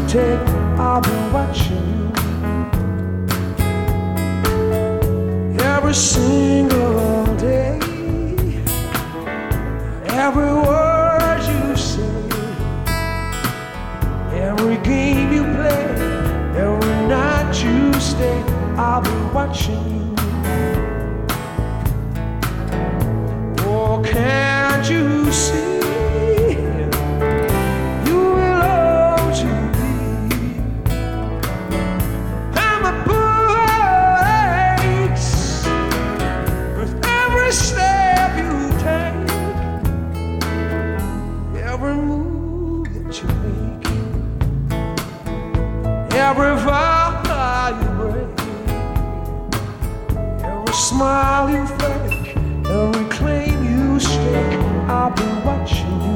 take, I'll be watching you every single day. Every word you say, every game you play, every night you stay, I'll be watching you. Oh, can't you see? You belong to me. And my blood aches with every step you take, every move that you make, every vow you break, every smile you fake, every claim you stake, I'll be watching you.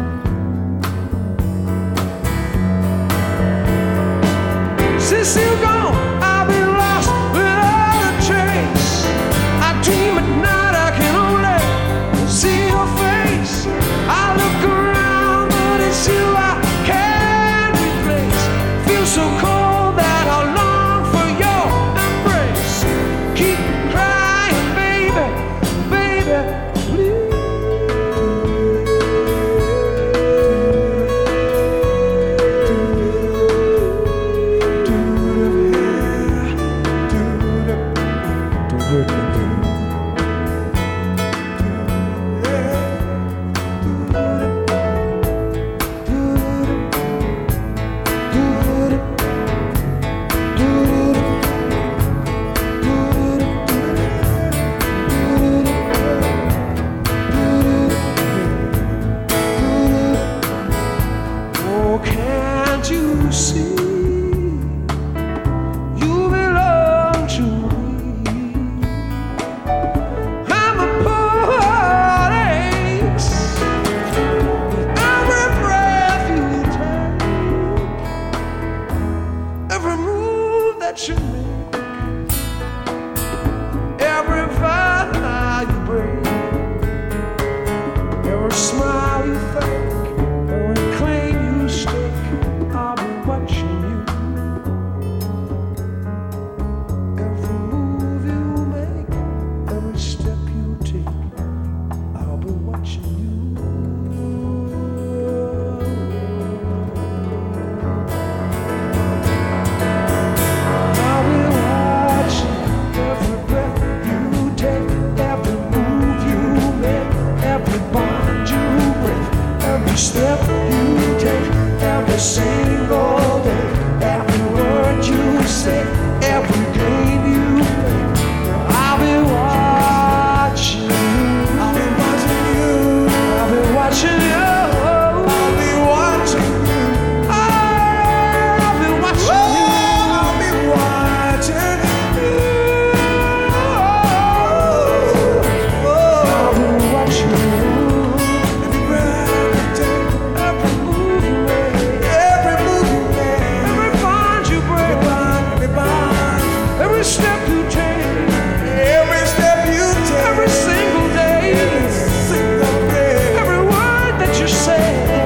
Since you're gone, I've been lost without a trace. I dream at night, I can only see your face. I look around, but it's you I can't replace. Feel so cold that I long for your embrace. Keep crying, baby, baby, please. Don't hurt me, baby. Oh, can't you see? You belong to me. And my heart aches with every breath you take, every move that you make, every vow you break, every smile you fake, every claim you stake, I'll be watching you. Every move you make, every step you take, I'll be watching you. I'll be watching every breath you take, every move you make, every bond you break, every step you take, every single day, every word you say, every game you play, I'll be watching you. I'll be watching you. I'll be watching you. I'll be watching you. I'll be watching you. I'll be watching you. I'll be watching you. Every breath you take, every move you make, every bond you break, every step you take, every single day, every word that you say,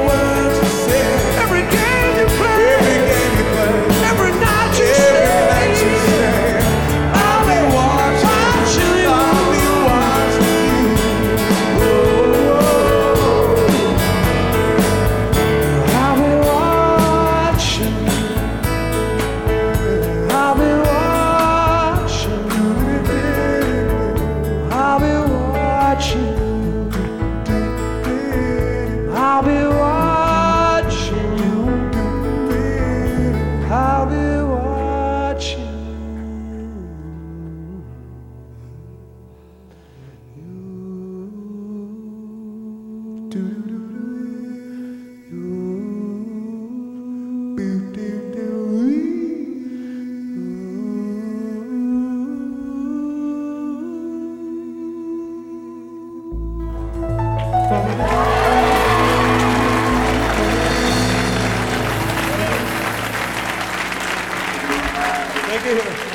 every game you play, every night you stay, I'll be watching you. I'll be watching you. I'll be watching you. I'll be watching you. I'll be watching you. I'll be watching you. I'll be watching Thank you.